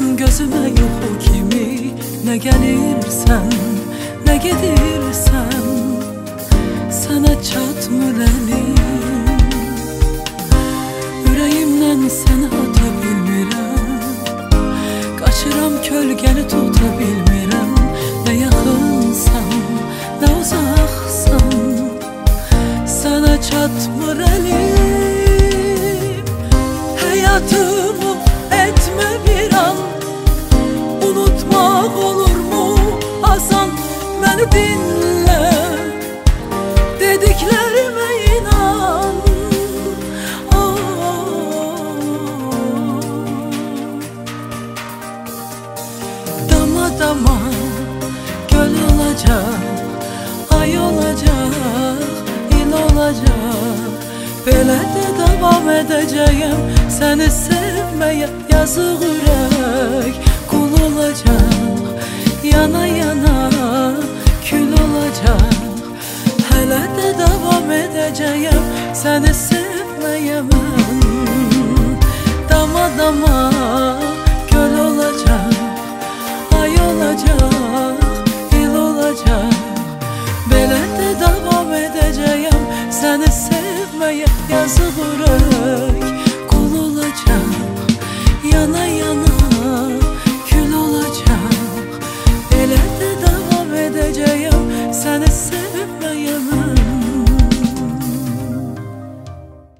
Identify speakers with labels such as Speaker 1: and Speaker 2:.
Speaker 1: Sen gözüme yuxu kimi ne gelirsen, ne gedirsen, sana çatmır elim. Yüreğimden seni ata bilmirəm, qaçıram kölgəni tuta bilmirəm. Ne yaxınsan, ne uzaqsan, sana çatmır elim. Hayatımı etme bir an, unutmak olur mu Hasan? Beni dinle, dediklerime inan. Dama dama göl olacak, ay olacak, il olacak. Belə də davam edəcəyəm səni sevməyə. Yazıq ürək qul olacaq, yana yana kül olacaq. Hələ də davam edəcəyəm səni sevməyə mən. Dama dama